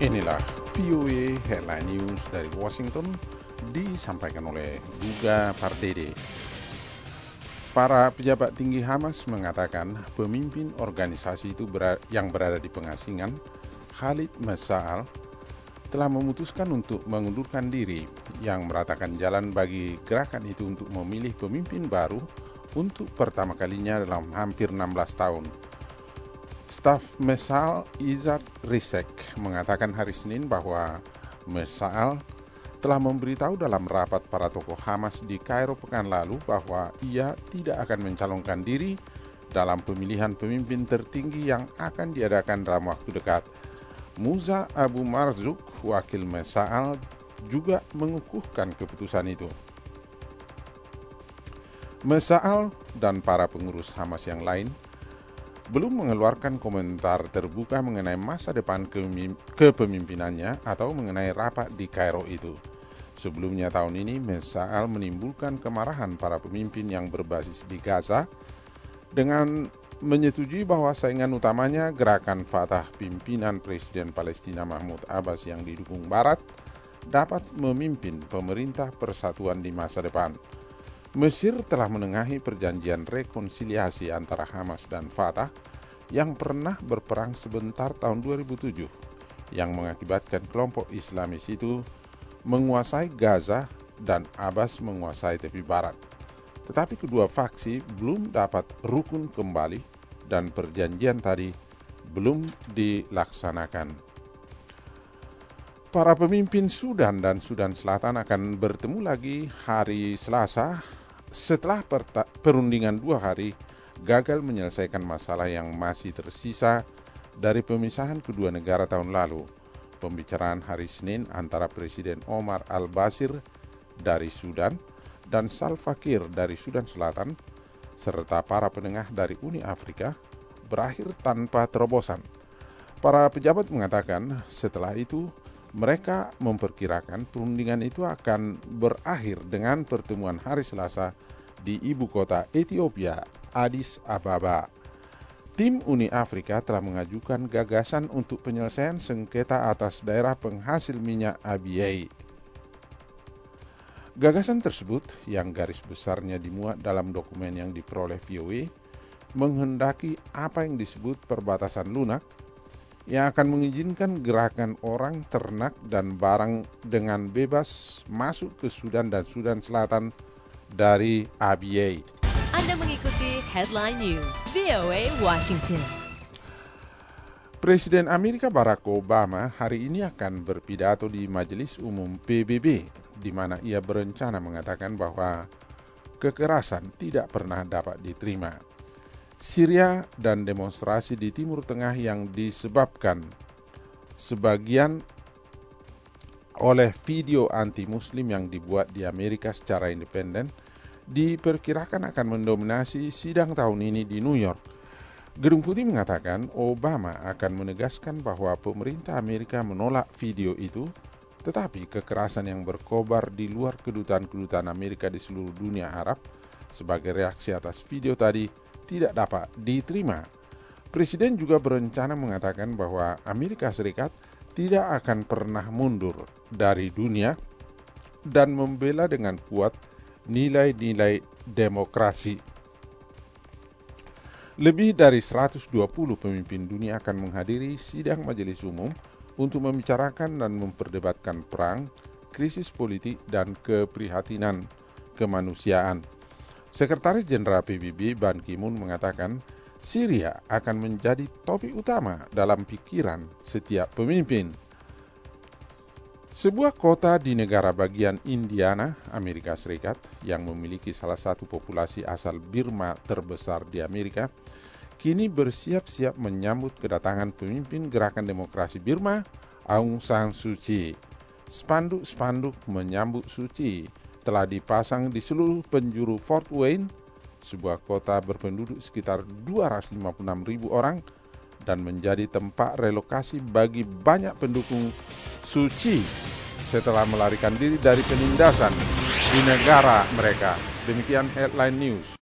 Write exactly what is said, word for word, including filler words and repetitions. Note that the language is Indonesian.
Inilah V O A Headline News dari Washington, disampaikan oleh Guga Pardede. Para pejabat tinggi Hamas mengatakan pemimpin organisasi itu ber- yang berada di pengasingan, Khalid Mas'al, telah memutuskan untuk mengundurkan diri, yang meratakan jalan bagi gerakan itu untuk memilih pemimpin baru untuk pertama kalinya dalam hampir enam belas tahun. Staf Mas'al Izzat Risek mengatakan hari Senin bahwa Mas'al telah memberitahu dalam rapat para tokoh Hamas di Kairo pekan lalu bahwa ia tidak akan mencalonkan diri dalam pemilihan pemimpin tertinggi yang akan diadakan dalam waktu dekat. Musa Abu Marzuk, wakil Mas'al, juga mengukuhkan keputusan itu. Mas'al dan para pengurus Hamas yang lain belum mengeluarkan komentar terbuka mengenai masa depan kepemimpinannya atau mengenai rapat di Kairo itu. Sebelumnya tahun ini, Mas'al menimbulkan kemarahan para pemimpin yang berbasis di Gaza dengan menyetujui bahwa saingan utamanya gerakan Fatah pimpinan Presiden Palestina Mahmud Abbas yang didukung Barat dapat memimpin pemerintah persatuan di masa depan. Mesir telah menengahi perjanjian rekonsiliasi antara Hamas dan Fatah yang pernah berperang sebentar tahun dua ribu tujuh, yang mengakibatkan kelompok Islamis itu menguasai Gaza dan Abbas menguasai tepi barat. Tetapi kedua faksi belum dapat rukun kembali dan perjanjian tadi belum dilaksanakan. Para pemimpin Sudan dan Sudan Selatan akan bertemu lagi hari Selasa setelah perundingan dua hari gagal menyelesaikan masalah yang masih tersisa dari pemisahan kedua negara tahun lalu. Pembicaraan hari Senin antara Presiden Omar al-Bashir dari Sudan dan Salva Kiir dari Sudan Selatan serta para penengah dari Uni Afrika berakhir tanpa terobosan. Para pejabat mengatakan setelah itu mereka memperkirakan perundingan itu akan berakhir dengan pertemuan hari Selasa di ibu kota Ethiopia, Addis Ababa. Tim Uni Afrika telah mengajukan gagasan untuk penyelesaian sengketa atas daerah penghasil minyak Abyei. Gagasan tersebut, yang garis besarnya dimuat dalam dokumen yang diperoleh V O A, menghendaki apa yang disebut perbatasan lunak, yang akan mengizinkan gerakan orang, ternak, dan barang dengan bebas masuk ke Sudan dan Sudan Selatan dari Abyei. Anda mengikuti Headline News V O A Washington. Presiden Amerika Barack Obama hari ini akan berpidato di Majelis Umum P B B, di mana ia berencana mengatakan bahwa kekerasan tidak pernah dapat diterima. Syria dan demonstrasi di Timur Tengah yang disebabkan sebagian oleh video anti-Muslim yang dibuat di Amerika secara independen diperkirakan akan mendominasi sidang tahun ini di New York. Gedung Putih mengatakan Obama akan menegaskan bahwa pemerintah Amerika menolak video itu, tetapi kekerasan yang berkobar di luar kedutaan-kedutaan Amerika di seluruh dunia Arab sebagai reaksi atas video tadi tidak dapat diterima. Presiden juga berencana mengatakan bahwa Amerika Serikat tidak akan pernah mundur dari dunia dan membela dengan kuat nilai-nilai demokrasi. Lebih dari seratus dua puluh pemimpin dunia akan menghadiri sidang Majelis Umum untuk membicarakan dan memperdebatkan perang, krisis politik, dan keprihatinan kemanusiaan. Sekretaris Jenderal P B B Ban Ki-moon mengatakan Syria akan menjadi topik utama dalam pikiran setiap pemimpin. Sebuah kota di negara bagian Indiana, Amerika Serikat, yang memiliki salah satu populasi asal Burma terbesar di Amerika, kini bersiap-siap menyambut kedatangan pemimpin Gerakan Demokrasi Burma, Aung San Suu Kyi. Spanduk-spanduk menyambut Suu Kyi telah dipasang di seluruh penjuru Fort Wayne, sebuah kota berpenduduk sekitar dua ratus lima puluh enam ribu orang dan menjadi tempat relokasi bagi banyak pendukung Suu Kyi setelah melarikan diri dari penindasan di negara mereka. Demikian Headline News.